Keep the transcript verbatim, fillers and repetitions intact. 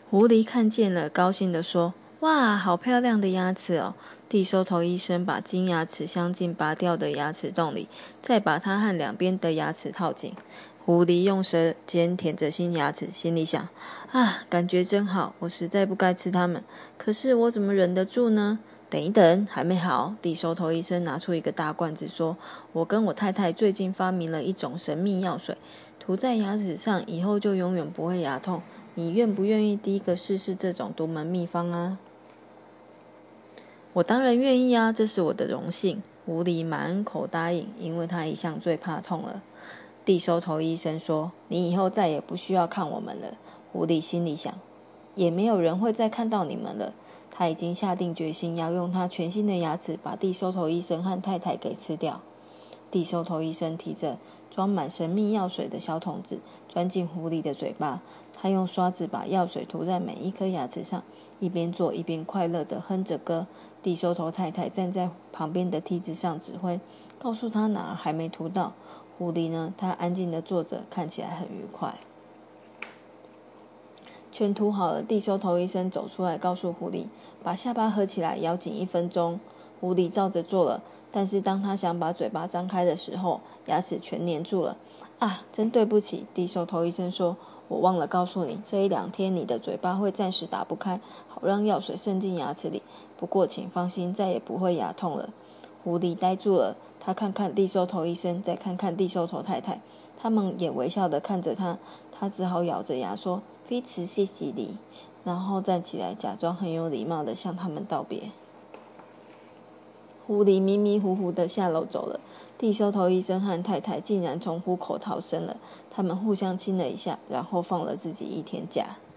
狐狸看见了，高兴地说：“哇，好漂亮的牙齿哦！”地收头医生把金牙齿镶进拔掉的牙齿洞里，再把它和两边的牙齿套紧。狐狸用舌尖舔着新牙齿，心里想：啊，感觉真好，我实在不该吃它们，可是我怎么忍得住呢？等一等，还没好。地收头医生拿出一个大罐子，说：“我跟我太太最近发明了一种神秘药水，涂在牙齿上，以后就永远不会牙痛。你愿不愿意第一个试试这种独门秘方啊？”“我当然愿意啊，这是我的荣幸。”狐狸满口答应，因为他一向最怕痛了。地收头医生说：“你以后再也不需要看我们了。”狐狸心里想：也没有人会再看到你们了。他已经下定决心要用他全新的牙齿把地收头医生和太太给吃掉。地收头医生提着装满神秘药水的小桶子钻进狐狸的嘴巴，他用刷子把药水涂在每一颗牙齿上，一边做一边快乐地哼着歌。地收头太太站在旁边的梯子上指挥，告诉他哪儿还没涂到。狐狸呢，他安静地坐着，看起来很愉快。全涂好了，地收头医生走出来，告诉狐狸把下巴合起来，咬紧一分钟。狐狸照着做了，但是当他想把嘴巴张开的时候，牙齿全粘住了。啊，真对不起，地收头医生说，我忘了告诉你，这一两天你的嘴巴会暂时打不开，好让药水渗进牙齿里。不过请放心，再也不会牙痛了。狐狸呆住了，他看看地收头医生，再看看地收头太太，他们也微笑地看着他。他只好咬着牙说：“菲茨，谢谢你。”然后站起来，假装很有礼貌地向他们道别。狐狸迷迷糊糊地下楼走了。地收头医生和太太竟然从虎口逃生了。他们互相亲了一下，然后放了自己一天假。